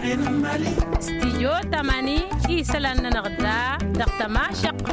استيجو تماني إيسلان نغدا دقتما شق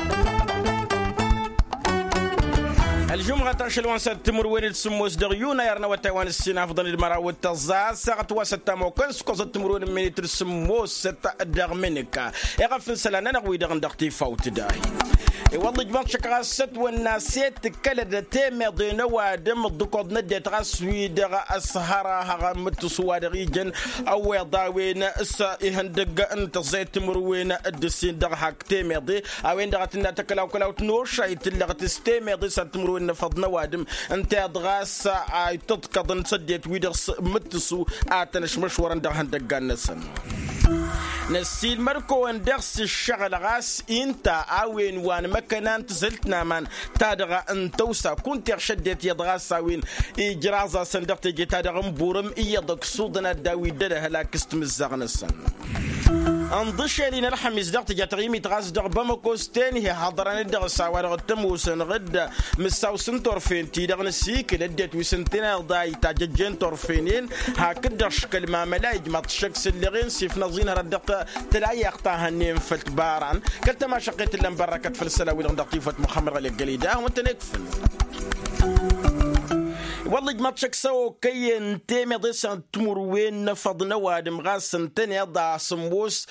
الجمعة تنشلوان ستمر وين تسموس دغيونا يرنا وتوان السينا فضل المرا والتزاز ساعة وستة موكس كوز تمرون من تسموس ستة دغمنك يغفن سلانا نغوي دغن دغتي فوت داي والله جمال شكرا ست والناسيت كالد تيمي دينا وادم الدكود ندي تغسوي دغا السهرة هغا متسوا دغيجن او يضاوين اسا يهندق انت زي تمروين الدسين دغا حق تيمي دي اوين دغتنا تكلاو كلاو تنور شايت اللي غتستيمي دي ستمروين نفضنا وادم انت دغاس تتقض نسديت ويدغس متسو اتنش مشورا دغا هندقا نسن نسيل مركو اندرس الشغل غاس انت اوين وان مكانان تزلتنا من تادغا انتوسا كنت شدت يدغاس اوين اجرازا سندقت جتادغا مبورم ايضك صودنا داوي دره هلاكست مزغنسن انضشي لنا الحميز دغت جاتغيمي تغاز دغ بمكوستين هي حضراني دغ ساوار تموسن غد مساوسن طرفين تي دغ نسيك لدت وسنتين داي تاججين طرفينين هكذا شكل ما ملايج ما تشكس اللي غين سيف نظين ردق تلاقي يقطعها النيم فلت باران قلت ما شقيت الا مبركت في السلاوي لغدقيفه محمد علي القليده وانت نكفل والله ما تشكسو كي انتمي ضيسان تمر وين فضنا وادم غاسن تاني ضع سموس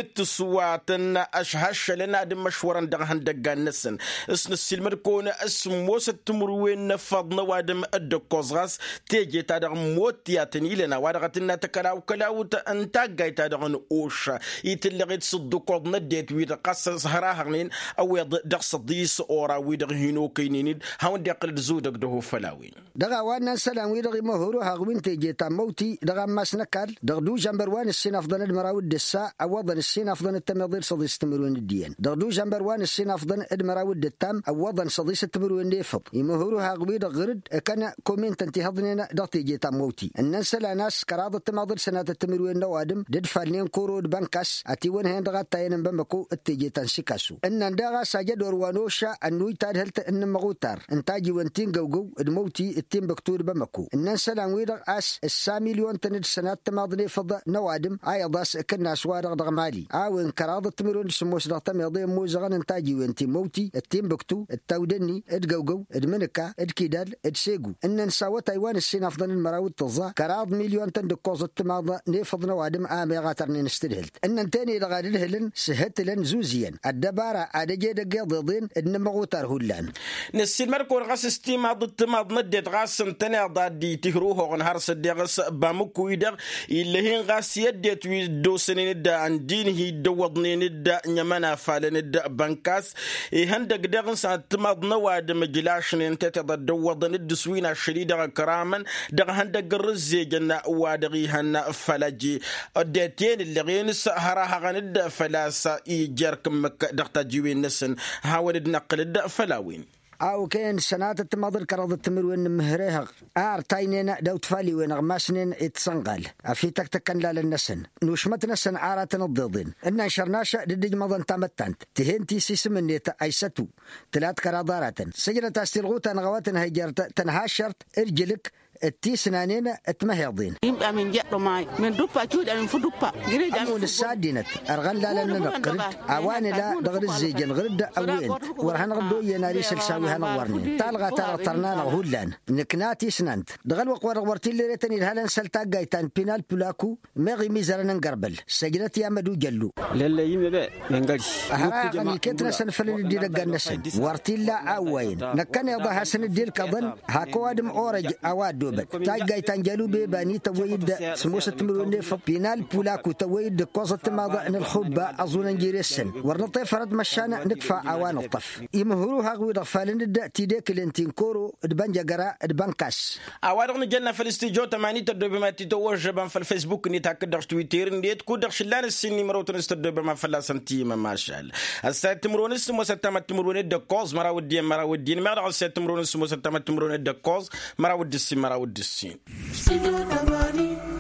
متسواتن اشهش لنا دم مشورا دغهن دقان نسن اسن السلمر كون اسموس تمر وين فضنا وادم الدكوز غاس تيجي تادغ موتياتني لنا وادغتنا تكلاو كلاو انتاقاي تادغن اوشا يتلغيت صدقود نديت ويد قص سهراهنين او دغ صديس اورا ويد هينو كينين هاون دقل زودك دهو فلاوين وانا سلام ويدغي مهورو هاغوين تيجي تاموتي دغا ماسنكال دغدو جنبروان السين افضل المراود السا اوضن السين افضل التمضير صدي استمرون الدين دغدو جنبروان السين افضل المراود التام اوضن صدي استمرون ديفض يمهورو هاغوي دغرد كان كومنت انت هضنينا دغ تيجي تاموتي الناس لا ناس كراض التمضير سنه التمرون نوادم ددفالنين كورود بانكاس اتي ون هند دغا تاين بمكو التيجي تنسكاسو ان دغا ساجد وروانوشا انوي تادهلت ان مغوتار انتاجي وانتين غوغو الموتي التيم بكتور بمكو الناس سلام ويدغ اس السا مليون تند سنات تماضني فض نوادم ايضاس كنا سوارغ دغ مالي اوين كراض تمرون سموس دغ تميضي موزغن انتاجي وانتي موتي التيم بكتو التودني ادغوغو ادمنكا ادكيدال ادسيغو ان نساوى تايوان السين افضل المراود تظا كراض مليون تند كوز تماض نفض نوادم امي غاترني نستدهلت ان تاني دغ الهلن سهت لن زوزيا الدباره ادجي دغ ضدين ان مغوتر هولان نسيل مركو غاس استيماض تماض ندت غاس تنع ضادي تهروه عن هرس الدغس بامكو يدغ اللي هين غاس يدت ويدوسنين دا عن دينه دوضنين دا نمنا فالن دا بنكاس هندق دغن ساتمض نواد مجلاشن انت تضوضن الدسوين الشديد كراما دغ هندق الرزي جنا وادغي هن فلاجي ادتين اللي غين سهراها غند فلاسا يجركم دغتا جوين نسن هاولد نقل الدا فلاوين او كان سنات التماضر كرض التمر وين مهريها تاينين دوت فالي وين غماسنين اتسنقال في تكتكن لا للنسن نوشمت نسن عارتنا الضيضين ان شرناشا ددج مضن تامتانت تهنتي سيسمني ايستو ثلاث كرادارات سجلت استلغوتا نغوات هيجرت تنهاشرت ارجلك التي سنانين اتمهيضين يبقى من جاء ماي من دوبا تود من فدوبا غريد امول السادينت ارغن لا نقرد اواني لا دغر الزيجن غرد اوين ورهن غدو يناري سلساوي هنورني تالغا ترنانا هولان نكناتي سنانت دغل وقورتي اللي ريتني الهلن سلتا جايتان بينال بلاكو مغي ميزرن نقربل سجلت يا مدو جلو لا يمبا ينغش اهرا كتر سنفل دي دغنسن ورتي لا اوين نكن يضح سن ديل كضن هاكو ادم اورج اواد تاي جاي تنجلو بباني تويد سموس تمرون فبينال بولاكو تويد قوزة ماضى ان الخبة اظن نجيرسن ورنطي فرد مشانا نكفى اوان الطف يمهروها غويد فالن تيديك لنتين كورو دبنجا قراء دبنكاس اوادغن جنة في الاستيجو 8 تدوبما تتوجبا في الفيسبوك نتاكدر تويتر نديت كودر شلان السني مروت نستدوبما في اللاسنتيما ما شاء الله السات تمرون سموس تمرون دكوز مراودين مرا السات تمرون سموس تمرون دكوز مراود السي مراود السين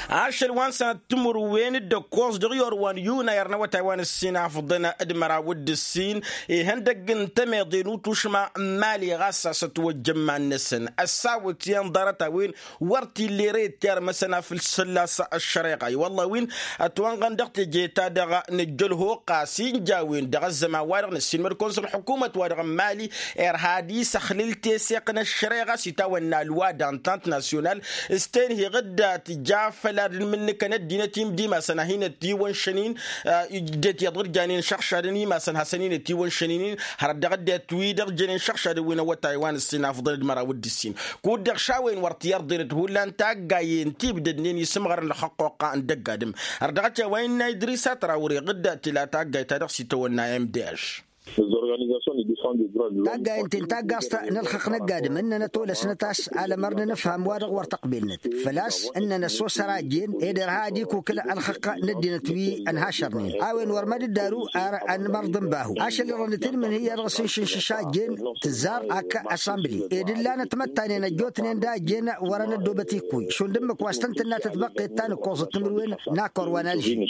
عشر وان سنة تمر وين الدكوز دغيور وان يوناير نوا تايوان السين عفضنا ادمرا ود السين هندق انتمي ضينو تشمع مالي غاسة ستوجمع النسن الساوت ينظرتا وين ورتي اللي ريت يار مسنا في السلاسة الشريقة والله وين اتوان غندقت جيتا دغا نجله قاسين جاوين دغا الزماوار نسين مركونس الحكومة وارغ مالي ارهادي سخليل تيسيقنا الشريقة سيتاونا الوا دانتانت ناسيونال استنهي غدا تجافل من كانت دينتيم ديما سنهين تيوان شنين ديت يضر جانين شخشارني ما سن حسنين تيوان شنين هرد غدا تويدر جانين شخشار وين وتايوان السين افضل المرا ود السين كود شاوين ورتيار ديرت هولان تاغاين تيب دنين يسمغر الحقوق ان دغادم هردغتا وين ادريسا تراوري غدا تلا تاغاي تدخسي تونا ام دي اش تاقا انت تاقا نلخق نقادم اننا طول سنتاس على مرنا نفهم وارغ ورتقبلنا فلاس اننا سوس راجين ادر هاديك وكل الخق ندي نتوي انهاشرنين اوين ورمد الدارو ان مرضن باهو عشان رنتين من هي رغسين شاشاجين تزار اكا اسامبلي ادلانا تمتاني نجوتنين دا جينا ورنا دوبتي كوي شو دمك واستنتنا تتبقي تاني كوز التمروين ناكور ونالجي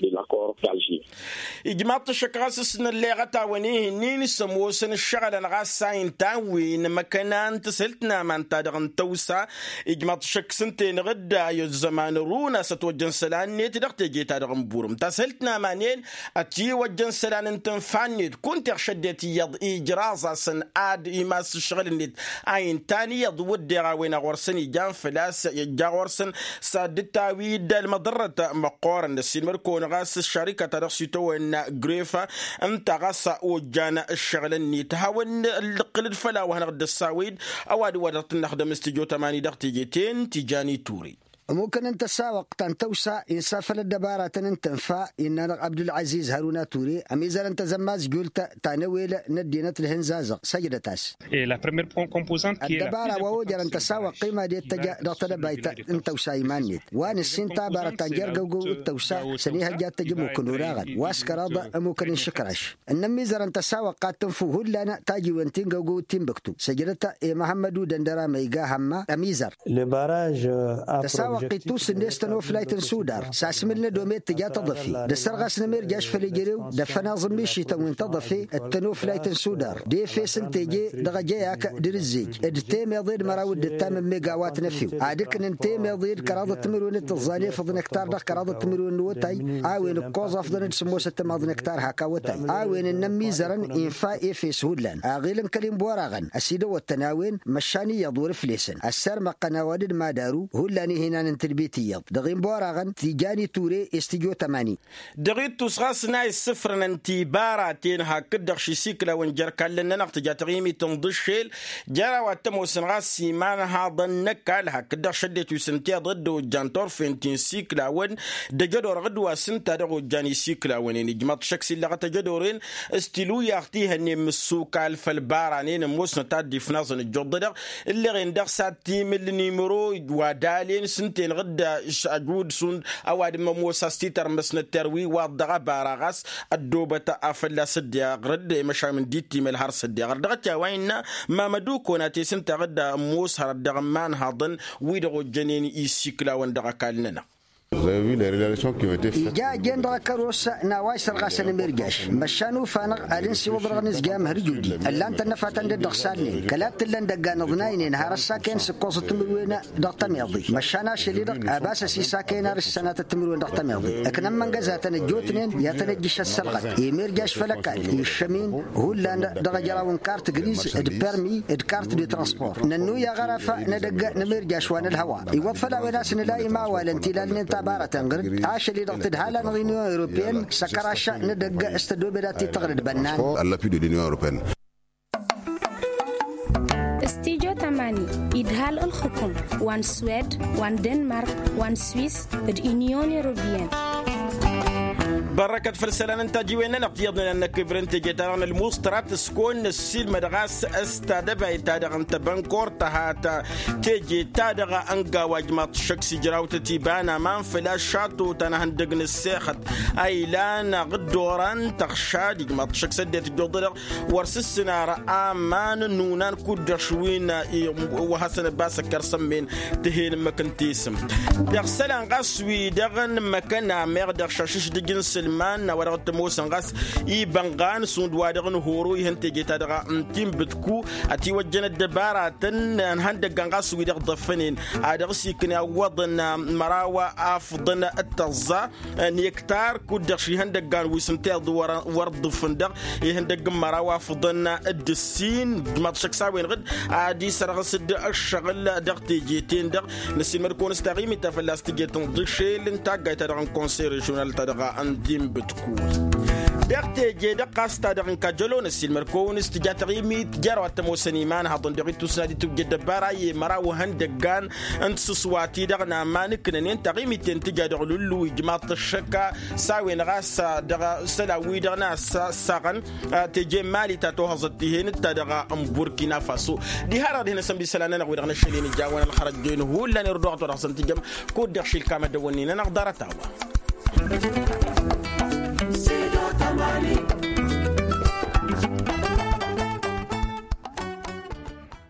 اجماط الشكراس السن اللي غتاونيه نين سموسن الشغل الغاسين تاوين مكانان تسلتنا من تادغن توسا اجماط شك سنتين غدا يزمان رونا ستوجن سلان نيت دغت جي تادغن بورم تسلتنا مانين اتي وجن سلان انتن فانيت كنت شديت يض اجرازا سن اد يماس الشغل نيت عين تاني يض ودغا وين غورسني جان فلاس جاورسن سادتاوي دال مضره مقورن السين مركون غاس الشركه ترسيتو ان غريفا انت غاس وجانا الشغلني تهاون القلد فلا وهنا غد الساويد اواد ودرت نخدم استجو 8 دقيقتين تجاني توري ممكن أن تساوق تنتوسع إنسافل الدبارة تنفع إن عبد العزيز هارونا توري أميزر أنت زماز قلت تنويل ندينة الهنزازة سجدتاس الدبارة ووجر أن تساوق قيمة دي التجا رتنا بيت أنتوسع إيمانيت وان السنتا بارة تنجر جو التوسع سنيها جات تجمو كنوراغن واسكراض ممكن نشكرش النميزر أن تساوق قد تنفوه لنا تاجي وانتين جو تيمبكتو سجدتا محمد دندرا ميجا هما أميزر لبراج تساوق قيتوس النستنو فلايتن سودار ساسملنا دوميت تجا تضفي دسرغاس نمير جاش فليجريو دفنا ظميشي توين تضفي التنو فلايتن سودار دي فيسن تيجي دغجاك درزيج التيم يضير مراود التام ميجاوات نفيو عادك ننتيم يضير كراضه تمرون التظاني فضن هكتار دخ كراضه تمرون نوتاي عاوين الكوز افضل نسمو 6 ماضن هكتار هكاوتاي عاوين النمي زرن انفاء في سودلان اغيلن كلم بوراغن اسيدو والتناوين مشاني يدور فليسن السر مقناواد ما دارو هلاني هنا تربيتية دغين بوراغن تيجاني توري استيجو 80 دغيت تسغاسنا الصفر ننتي باراتين هكدغ شي سيكلا ونجر كلنا نقتجا تغيمي تنضشيل جرا واتمو سنغاس سيمان هاضن نكال هكدغ شديتو سنتي ضد جانتور فينتين سيكلا ون دجدور غدوا سنتا دغو جاني سيكلا ونين جمط شكسي اللي غتجدورين استيلو ياختيها نمسوكال فالبارانين موسنا تادي فنازن الجددغ اللي غندغ ساتي من النيمرو ودالين سنتين غدا اجود سون اواد موسى ستيتر مسن التروي وضغ باراغاس الدوبه افلا سديا غرد مشا من ديتي مل هر سديا غردغتا وين ما مدو كوناتي سنت غدا موسى ردغمان هاضن ويدغو جنين يسيكلا وندغ كالنا جا جندرا كروس نوايس الغاسن مرجاش مشانو فانق الانسي وبرغنز جام هرجودي اللانت نفاتن دغسالني كلات لن دغان ضناين نهار الساكن سقوس تمروين دغتميضي مشانا شليدق اباس سي ساكن السنه تمروين دغتميضي اكن من غزاتن جوتنين يتنجش السلغت يمرجاش فلكال الشمين هو لان دغجراون كارت غريز البيرمي الكارت دي ترانسبور ننو يا غرفه ندق نمرجاش وان الهواء يوفلا وناس لا ما والنتي لان بارة غرد عاشلي ضغط هالا نغينيو أوروبيان سكراشا ندق استدو بداتي تغرد بنان اللابي دو لينيو أوروبيان استيجو تماني إدهال الحكم وان سويد وان دنمارك وان سويس اليونيون أوروبيان بركة فلسلان انت جيوينا نقيضنا انك برنت جيتاران الموسترات سكون السيل مدغاس استادبا يتادغ انت بنكور تهاتا تيجي تادغ انقا واجمات شكسي جراوت تيبانا مان فلاشاتو تنهندقن السيخت اي لانا غدوران تخشاد جمات شكسي ديت جودر ورسسنا رآمان نونان كود شوين وحسن باسا كرسمين تهين مكنتيسم دغسلان غاسوي دغن مكنا ميغ شاشش دجن سلمان ورغت موسى غاس يبنغان سون دوادغن هورو ينتي جيتا انتيم بتكو اتي وجن الدبارة تن هندق غاس ويدغ ضفنين ادغ سيكنا وضن مراوى افضن التزا نيكتار كود شي هندق ويسمتي ورد فندق يهندق مراوى افضن الدسين ما تشكساوين غد ادي سرغسد الشغل دغتي جيتين دغ نسي مركون استغيمي تفلاستي جيتون دشيل انت غايتا دغ كونسير جونال تدغا أنتيم بتكون دقتي جيدا قاستا دغن كجلون السلمر كون استجاتري ميت جارو التموسنيمان هضن دغي تسنادي تجد باراي مراو هندقان انت سواتي دغنا مانك نين تغيمي تنتجا دغلو جماعه الشكا ساوي نغاس دغ سلاوي دغنا ساغن تجي مالي تاتوهزتيهن تدغا ام بوركينا فاسو دي هارد هنا سمبي سلانا نغوي دغنا شليني جاوان الخرج دين هو لا نردو تو راسن تجم كود دخشي الكامه دوني نقدر تاوا Tamani